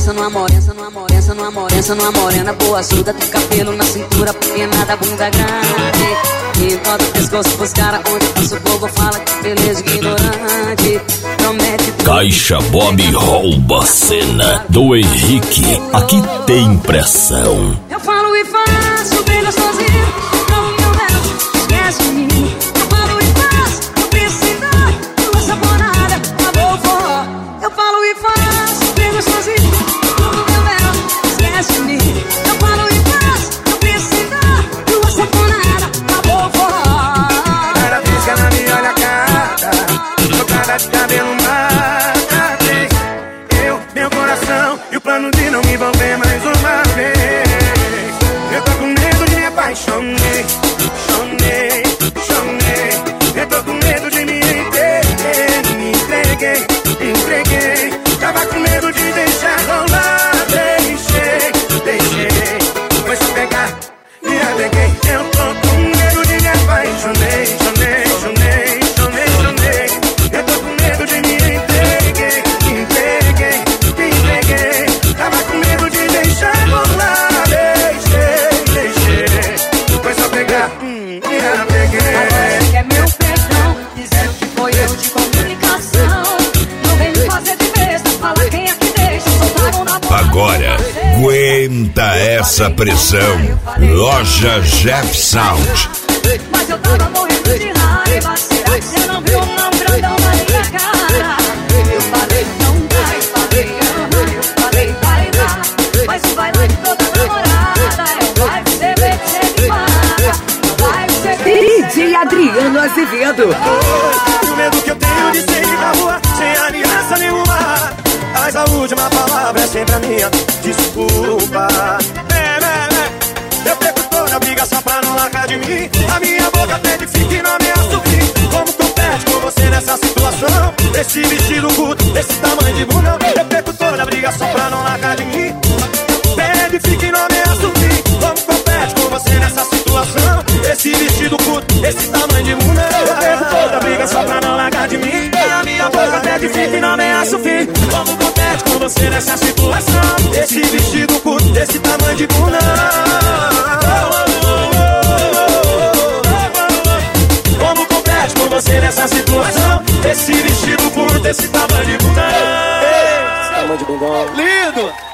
numa morena boazuda, tem cabelo na cintura, pequenada, bunda grande. Enquanto o pescoço pros caras, onde passa o povo fala que beleza ignorante. Promete. Caixa Bob rouba a cena do Henrique. Aqui tem pressão. Eu falo e faço, brilha sozinho, não me leva, esquece de mim. Eu falo e faço, não precisa tua saponada, acabou o forró. Eu falo e faço, brilha sozinho, não me leva, esquece de mim. Eu falo e faço, não precisa tua saponada, acabou o forró. Cada vez que ela me olha a cara, tocada de cabelo mata, meu coração e o plano de não me envolver mais uma vez. Eu tô com medo de me apaixonei, chonei. Eu tô com medo de me entreguei, me entreguei. Tava com medo de deixar rolar, deixei. Foi só pegar, me apeguei. Eu tô com medo de me apaixonei, chonei. Eu tô com medo de me entreguei, me entreguei. Tava com medo de deixar rolar, deixei. Foi só pegar, me apeguei. Agora que é meu perdão, dizendo que foi erro de comunicação. Não vem me fazer de besta, fala quem é que deixa, soltaram na boca. Agora, aguenta essa pressão. Loja Jeff Sound. Mas eu tava morrendo de raiva. Será que você não viu um não grandão na minha cara? Eu falei, não vai, eu falei, vai lá. Mas o baile de toda namorada é o vai você ver que você me paga. Vai você ver. DJ Adriano Azevedo. O medo que eu tenho de sair na rua sem aliança nenhuma. Mas a última palavra é sempre a minha. Desculpa. Eu perco toda a briga só pra não largar de mim. A minha boca pede, fica e não ameaça o fim. Como compete com você nessa situação? Esse vestido curto, esse tamanho de bunda. Eu perco toda a briga só pra não largar de mim. Pede, fica e não ameaça o fim. Como compete com você nessa situação? Esse vestido curto, esse tamanho de bunda. Eu perco toda a briga só pra não largar de mim. A minha boca pede, fica e não ameaça o fim. Como compete com você nessa situação? Esse vestido curto, esse tamanho de bunda. Como compete com você nessa situação? Esse vestido curto, esse tamanho de bunda. Esse tamanho de bundão. Lindo!